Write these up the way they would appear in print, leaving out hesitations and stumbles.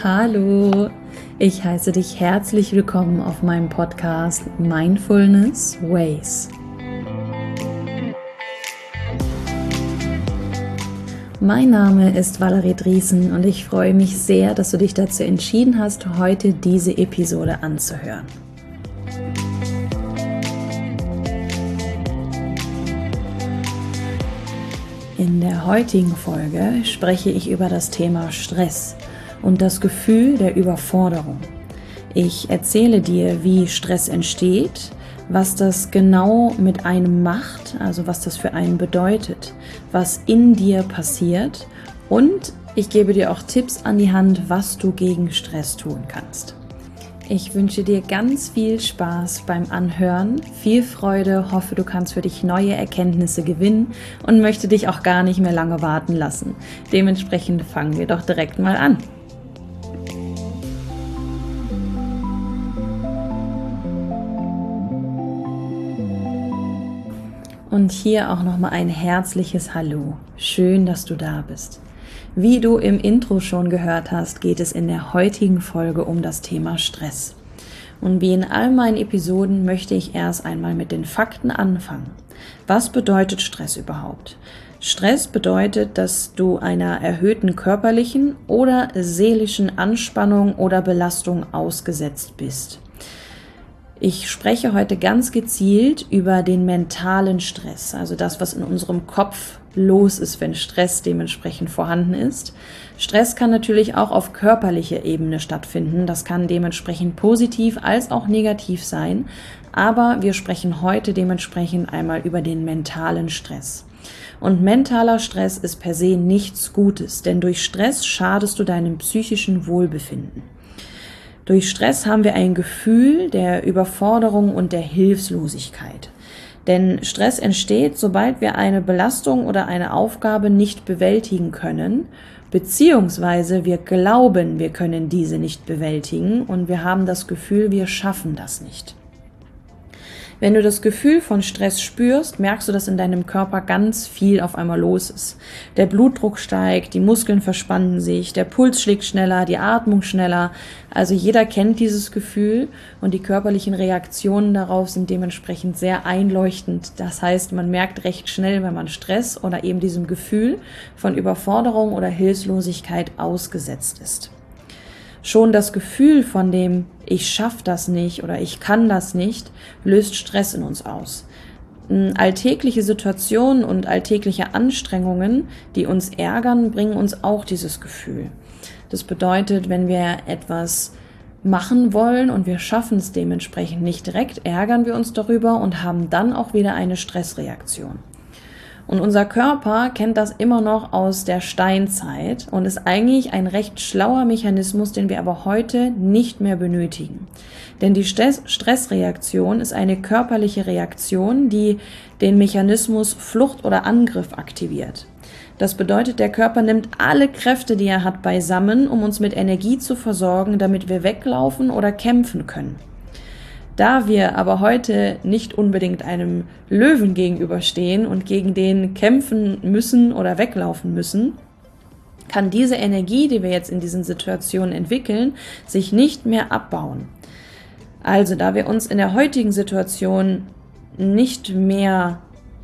Hallo, ich heiße dich herzlich willkommen auf meinem Podcast Mindfulness Ways. Mein Name ist Valerie Driesen und ich freue mich sehr, dass du dich dazu entschieden hast, heute diese Episode anzuhören. In der heutigen Folge spreche ich über das Thema Stress und das Gefühl der Überforderung. Ich erzähle dir, wie Stress entsteht, was das genau mit einem macht, also was das für einen bedeutet, was in dir passiert, und ich gebe dir auch Tipps an die Hand, was du gegen Stress tun kannst. Ich wünsche dir ganz viel Spaß beim Anhören, viel Freude, hoffe, du kannst für dich neue Erkenntnisse gewinnen und möchte dich auch gar nicht mehr lange warten lassen. Dementsprechend fangen wir doch direkt mal an. Und hier auch nochmal ein herzliches Hallo. Schön, dass du da bist. Wie du im Intro schon gehört hast, geht es in der heutigen Folge um das Thema Stress. Und wie in all meinen Episoden möchte ich erst einmal mit den Fakten anfangen. Was bedeutet Stress überhaupt? Stress bedeutet, dass du einer erhöhten körperlichen oder seelischen Anspannung oder Belastung ausgesetzt bist. Ich spreche heute ganz gezielt über den mentalen Stress, also das, was in unserem Kopf los ist, wenn Stress dementsprechend vorhanden ist. Stress kann natürlich auch auf körperlicher Ebene stattfinden. Das kann dementsprechend positiv als auch negativ sein. Aber wir sprechen heute dementsprechend einmal über den mentalen Stress. Und mentaler Stress ist per se nichts Gutes, denn durch Stress schadest du deinem psychischen Wohlbefinden. Durch Stress haben wir ein Gefühl der Überforderung und der Hilflosigkeit. Denn Stress entsteht, sobald wir eine Belastung oder eine Aufgabe nicht bewältigen können, beziehungsweise wir glauben, wir können diese nicht bewältigen und wir haben das Gefühl, wir schaffen das nicht. Wenn du das Gefühl von Stress spürst, merkst du, dass in deinem Körper ganz viel auf einmal los ist. Der Blutdruck steigt, die Muskeln verspannen sich, der Puls schlägt schneller, die Atmung schneller. Also jeder kennt dieses Gefühl und die körperlichen Reaktionen darauf sind dementsprechend sehr einleuchtend. Das heißt, man merkt recht schnell, wenn man Stress oder eben diesem Gefühl von Überforderung oder Hilflosigkeit ausgesetzt ist. Schon das Gefühl von dem ich schaffe das nicht oder ich kann das nicht, löst Stress in uns aus. Alltägliche Situationen und alltägliche Anstrengungen, die uns ärgern, bringen uns auch dieses Gefühl. Das bedeutet, wenn wir etwas machen wollen und wir schaffen es dementsprechend nicht direkt, ärgern wir uns darüber und haben dann auch wieder eine Stressreaktion. Und unser Körper kennt das immer noch aus der Steinzeit und ist eigentlich ein recht schlauer Mechanismus, den wir aber heute nicht mehr benötigen. Denn die Stressreaktion ist eine körperliche Reaktion, die den Mechanismus Flucht oder Angriff aktiviert. Das bedeutet, der Körper nimmt alle Kräfte, die er hat, beisammen, um uns mit Energie zu versorgen, damit wir weglaufen oder kämpfen können. Da wir aber heute nicht unbedingt einem Löwen gegenüberstehen und gegen den kämpfen müssen oder weglaufen müssen, kann diese Energie, die wir jetzt in diesen Situationen entwickeln, sich nicht mehr abbauen. Also, da wir uns in der heutigen Situation nicht mehr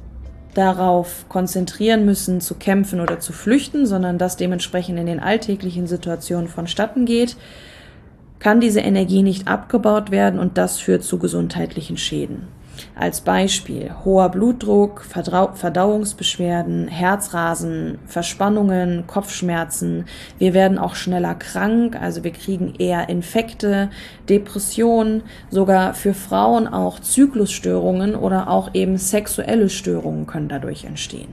darauf konzentrieren müssen, zu kämpfen oder zu flüchten, sondern das dementsprechend in den alltäglichen Situationen vonstatten geht, kann diese Energie nicht abgebaut werden und das führt zu gesundheitlichen Schäden. Als Beispiel hoher Blutdruck, Verdauungsbeschwerden, Herzrasen, Verspannungen, Kopfschmerzen. Wir werden auch schneller krank, also wir kriegen eher Infekte, Depressionen, sogar für Frauen auch Zyklusstörungen oder auch eben sexuelle Störungen können dadurch entstehen.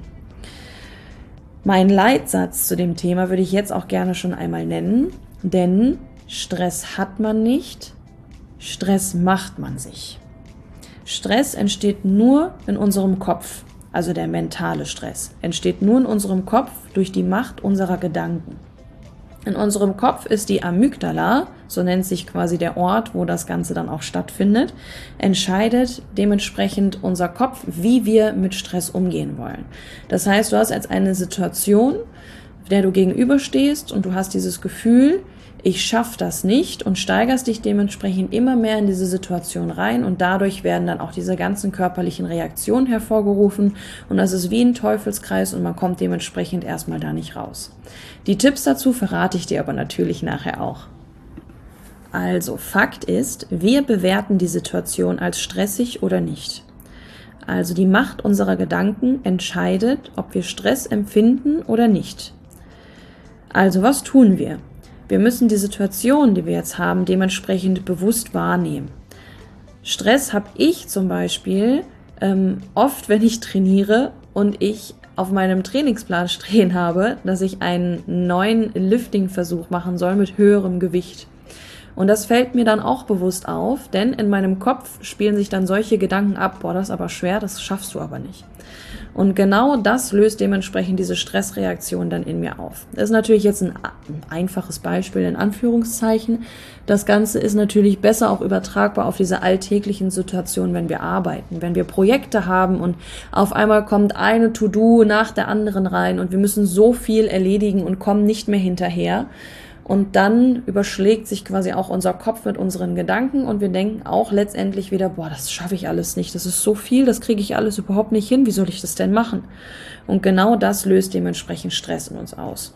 Mein Leitsatz zu dem Thema würde ich jetzt auch gerne schon einmal nennen, denn Stress hat man nicht, Stress macht man sich. Stress entsteht nur in unserem Kopf, also der mentale Stress, entsteht nur in unserem Kopf durch die Macht unserer Gedanken. In unserem Kopf ist die Amygdala, so nennt sich quasi der Ort, wo das Ganze dann auch stattfindet, entscheidet dementsprechend unser Kopf, wie wir mit Stress umgehen wollen. Das heißt, du hast jetzt eine Situation, der du gegenüberstehst und du hast dieses Gefühl, ich schaffe das nicht und steigerst dich dementsprechend immer mehr in diese Situation rein und dadurch werden dann auch diese ganzen körperlichen Reaktionen hervorgerufen und das ist wie ein Teufelskreis und man kommt dementsprechend erstmal da nicht raus. Die Tipps dazu verrate ich dir aber natürlich nachher auch. Also, Fakt ist, wir bewerten die Situation als stressig oder nicht. Also die Macht unserer Gedanken entscheidet, ob wir Stress empfinden oder nicht. Also was tun wir? Wir müssen die Situation, die wir jetzt haben, dementsprechend bewusst wahrnehmen. Stress habe ich zum Beispiel oft, wenn ich trainiere und ich auf meinem Trainingsplan stehen habe, dass ich einen neuen Lifting-Versuch machen soll mit höherem Gewicht. Und das fällt mir dann auch bewusst auf, denn in meinem Kopf spielen sich dann solche Gedanken ab, boah, das ist aber schwer, das schaffst du aber nicht. Und genau das löst dementsprechend diese Stressreaktion dann in mir auf. Das ist natürlich jetzt ein einfaches Beispiel in Anführungszeichen. Das Ganze ist natürlich besser auch übertragbar auf diese alltäglichen Situationen, wenn wir arbeiten. Wenn wir Projekte haben und auf einmal kommt eine To-Do nach der anderen rein und wir müssen so viel erledigen und kommen nicht mehr hinterher. Und dann überschlägt sich quasi auch unser Kopf mit unseren Gedanken und wir denken auch letztendlich wieder, boah, das schaffe ich alles nicht, das ist so viel, das kriege ich alles überhaupt nicht hin, wie soll ich das denn machen? Und genau das löst dementsprechend Stress in uns aus.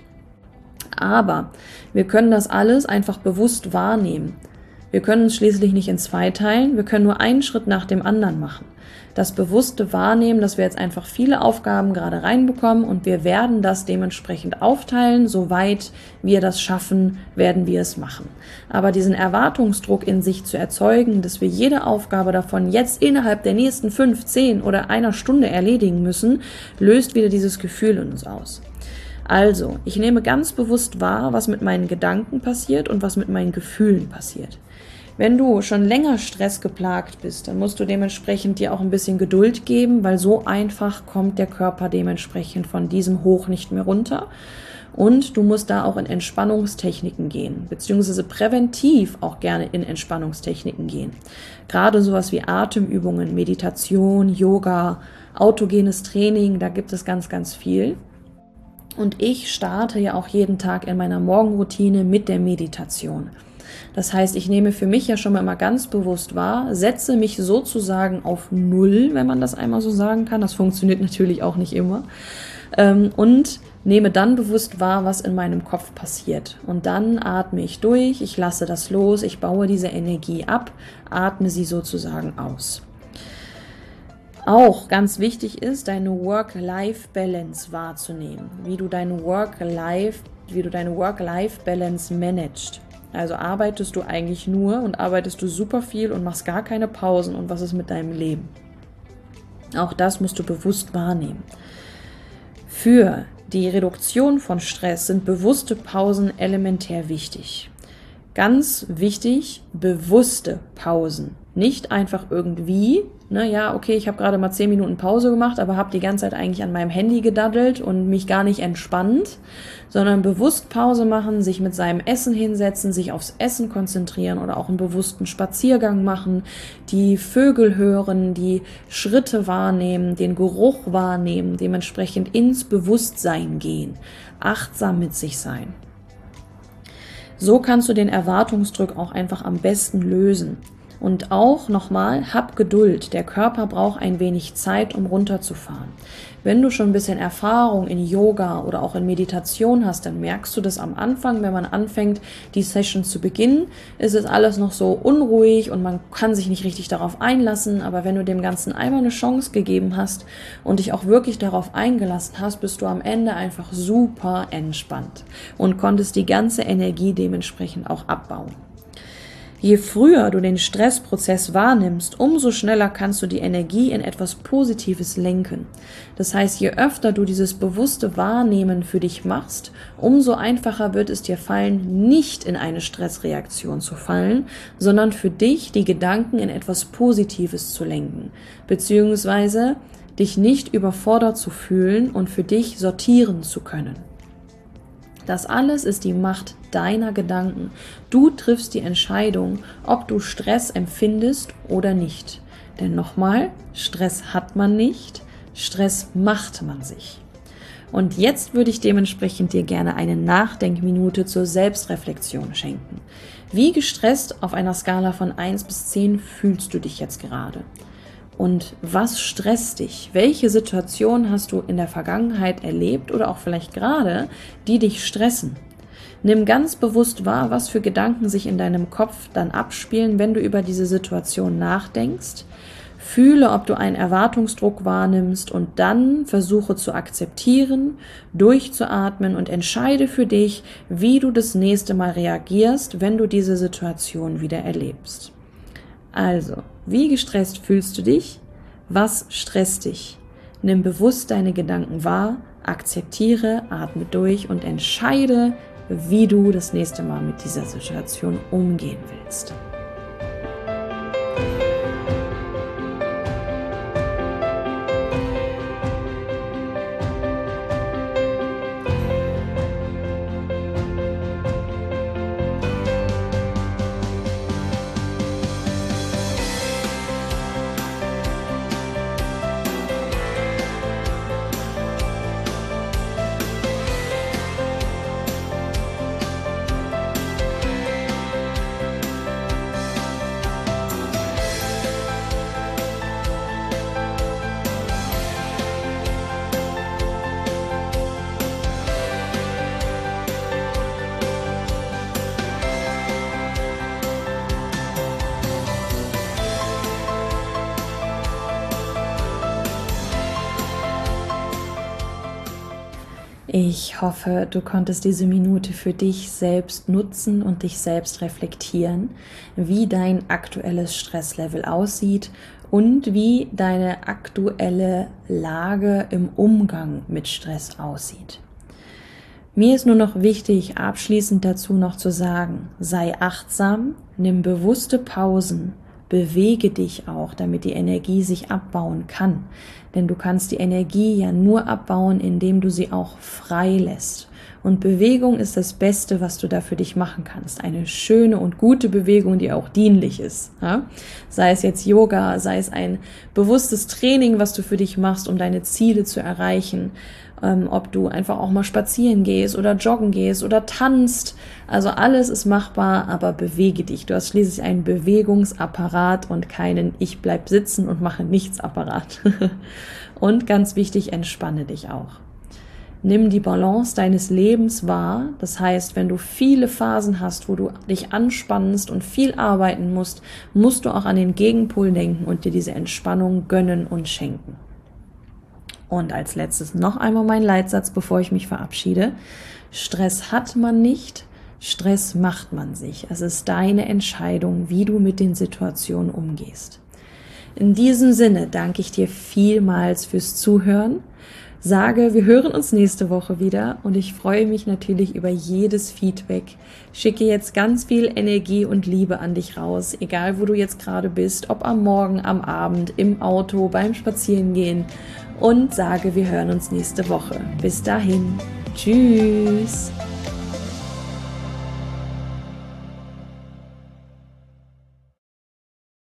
Aber wir können das alles einfach bewusst wahrnehmen. Wir können uns schließlich nicht in zwei teilen, wir können nur einen Schritt nach dem anderen machen. Das bewusste Wahrnehmen, dass wir jetzt einfach viele Aufgaben gerade reinbekommen und wir werden das dementsprechend aufteilen, soweit wir das schaffen, werden wir es machen. Aber diesen Erwartungsdruck in sich zu erzeugen, dass wir jede Aufgabe davon jetzt innerhalb der nächsten 5, 10 oder einer Stunde erledigen müssen, löst wieder dieses Gefühl in uns aus. Also, ich nehme ganz bewusst wahr, was mit meinen Gedanken passiert und was mit meinen Gefühlen passiert. Wenn du schon länger stressgeplagt bist, dann musst du dementsprechend dir auch ein bisschen Geduld geben, weil so einfach kommt der Körper dementsprechend von diesem Hoch nicht mehr runter. Und du musst da auch in Entspannungstechniken gehen, beziehungsweise präventiv auch gerne in Entspannungstechniken gehen. Gerade sowas wie Atemübungen, Meditation, Yoga, autogenes Training, da gibt es ganz, ganz viel. Und ich starte ja auch jeden Tag in meiner Morgenroutine mit der Meditation. Das heißt, ich nehme für mich ja schon mal immer ganz bewusst wahr, setze mich sozusagen auf Null, wenn man das einmal so sagen kann. Das funktioniert natürlich auch nicht immer. Und nehme dann bewusst wahr, was in meinem Kopf passiert. Und dann atme ich durch, ich lasse das los, ich baue diese Energie ab, atme sie sozusagen aus. Auch ganz wichtig ist, deine Work-Life-Balance wahrzunehmen, wie du deine Work-Life-Balance managst. Also arbeitest du eigentlich nur und arbeitest du super viel und machst gar keine Pausen und was ist mit deinem Leben? Auch das musst du bewusst wahrnehmen. Für die Reduktion von Stress sind bewusste Pausen elementär wichtig. Ganz wichtig, bewusste Pausen. Nicht einfach irgendwie, ja, okay, ich habe gerade mal 10 Minuten Pause gemacht, aber habe die ganze Zeit eigentlich an meinem Handy gedaddelt und mich gar nicht entspannt, sondern bewusst Pause machen, sich mit seinem Essen hinsetzen, sich aufs Essen konzentrieren oder auch einen bewussten Spaziergang machen, die Vögel hören, die Schritte wahrnehmen, den Geruch wahrnehmen, dementsprechend ins Bewusstsein gehen, achtsam mit sich sein. So kannst du den Erwartungsdruck auch einfach am besten lösen. Und auch nochmal, hab Geduld. Der Körper braucht ein wenig Zeit, um runterzufahren. Wenn du schon ein bisschen Erfahrung in Yoga oder auch in Meditation hast, dann merkst du das am Anfang, wenn man anfängt, die Session zu beginnen, ist es alles noch so unruhig und man kann sich nicht richtig darauf einlassen. Aber wenn du dem Ganzen einmal eine Chance gegeben hast und dich auch wirklich darauf eingelassen hast, bist du am Ende einfach super entspannt und konntest die ganze Energie dementsprechend auch abbauen. Je früher du den Stressprozess wahrnimmst, umso schneller kannst du die Energie in etwas Positives lenken. Das heißt, je öfter du dieses bewusste Wahrnehmen für dich machst, umso einfacher wird es dir fallen, nicht in eine Stressreaktion zu fallen, sondern für dich die Gedanken in etwas Positives zu lenken, beziehungsweise dich nicht überfordert zu fühlen und für dich sortieren zu können. Das alles ist die Macht deiner Gedanken. Du triffst die Entscheidung, ob du Stress empfindest oder nicht. Denn nochmal, Stress hat man nicht, Stress macht man sich. Und jetzt würde ich dementsprechend dir gerne eine Nachdenkminute zur Selbstreflexion schenken. Wie gestresst auf einer Skala von 1 bis 10 fühlst du dich jetzt gerade? Und was stresst dich? Welche Situation hast du in der Vergangenheit erlebt oder auch vielleicht gerade, die dich stressen? Nimm ganz bewusst wahr, was für Gedanken sich in deinem Kopf dann abspielen, wenn du über diese Situation nachdenkst. Fühle, ob du einen Erwartungsdruck wahrnimmst und dann versuche zu akzeptieren, durchzuatmen und entscheide für dich, wie du das nächste Mal reagierst, wenn du diese Situation wieder erlebst. Also, wie gestresst fühlst du dich? Was stresst dich? Nimm bewusst deine Gedanken wahr, akzeptiere, atme durch und entscheide, wie du das nächste Mal mit dieser Situation umgehen willst. Ich hoffe, du konntest diese Minute für dich selbst nutzen und dich selbst reflektieren, wie dein aktuelles Stresslevel aussieht und wie deine aktuelle Lage im Umgang mit Stress aussieht. Mir ist nur noch wichtig, abschließend dazu noch zu sagen, sei achtsam, nimm bewusste Pausen, bewege dich auch, damit die Energie sich abbauen kann. Denn du kannst die Energie ja nur abbauen, indem du sie auch frei lässt. Und Bewegung ist das Beste, was du da für dich machen kannst. Eine schöne und gute Bewegung, die auch dienlich ist. Ja? Sei es jetzt Yoga, sei es ein bewusstes Training, was du für dich machst, um deine Ziele zu erreichen. Ob du einfach auch mal spazieren gehst oder joggen gehst oder tanzt. Also alles ist machbar, aber bewege dich. Du hast schließlich einen Bewegungsapparat und keinen Ich bleib sitzen und mache nichts Apparat. Und ganz wichtig, entspanne dich auch. Nimm die Balance deines Lebens wahr. Das heißt, wenn du viele Phasen hast, wo du dich anspannst und viel arbeiten musst, musst du auch an den Gegenpol denken und dir diese Entspannung gönnen und schenken. Und als letztes noch einmal mein Leitsatz, bevor ich mich verabschiede. Stress hat man nicht, Stress macht man sich. Es ist deine Entscheidung, wie du mit den Situationen umgehst. In diesem Sinne danke ich dir vielmals fürs Zuhören. Sage, wir hören uns nächste Woche wieder und ich freue mich natürlich über jedes Feedback. Schicke jetzt ganz viel Energie und Liebe an dich raus, egal wo du jetzt gerade bist, ob am Morgen, am Abend, im Auto, beim Spazierengehen und sage, wir hören uns nächste Woche. Bis dahin, tschüss!